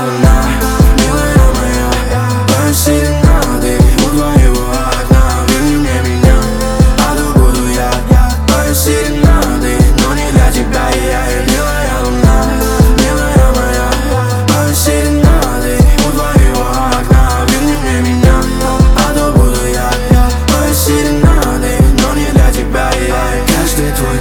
луна, милая моя, твои серенады у твоего окна. Верни мне меня, а то буду я. Твои серенады, но не для тебя я. Милая луна, милая моя, твои серенады у твоего окна. Верни мне меня, а то буду я. Твои серенады, но не для тебя я. Каждый твой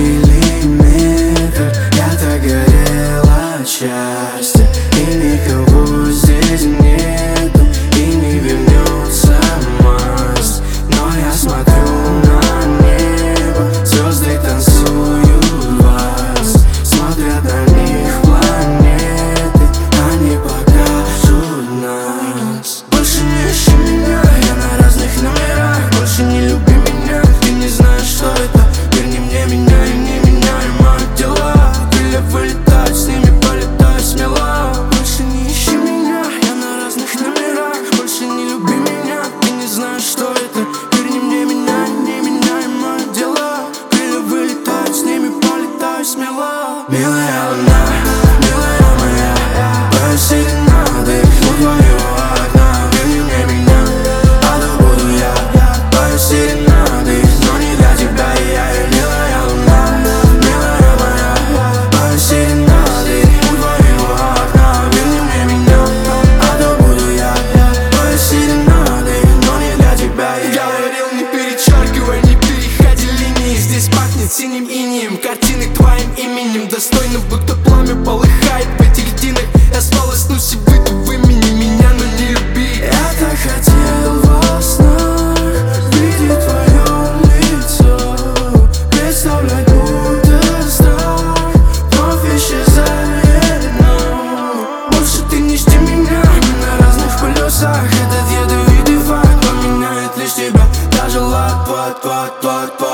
миллиметр, я так горела от счастья. И никого здесь нету, и не вернется масть. Но я смотрю на небо, звезды танцуют вальс. Смотрят на них планеты, они покажут нас. Больше не ищи меня, я на разных номерах. Больше не люби меня, ты не знаешь, что это. Верни мне меня, и не меняй мои дела. Крылья вылетают, с ними полетай смело. Больше не ищи меня, я на разных номерах. Больше не люби меня, ты не знаешь, что это. Верни мне меня, и не меняй мои дела. Крылья вылетают, с ними полетай смело. Милая луна, милая моя, твои серенады у твоего окна. Верни мне меня, а то буду я. Твои серенады, но не для тебя я. Милая луна, милая моя, твои серенады у твоего окна. Верни мне меня, а то буду я. Твои серенады, но не для тебя я. Говорил, не перечеркивай, не переходи линии. Здесь пахнет синим инеем, картины к твоим именем. Достойно, будто пламя полыхает в этих льдинах. Я сполоснусь и выйду в имени меня, но не люби. Я так хотел во снах видеть твое лицо, представлять будто страх вновь исчезает, но больше ты не жди меня. Мы на разных полюсах, этот ядовитый факт поменяет лишь тебя. Даже лад, твой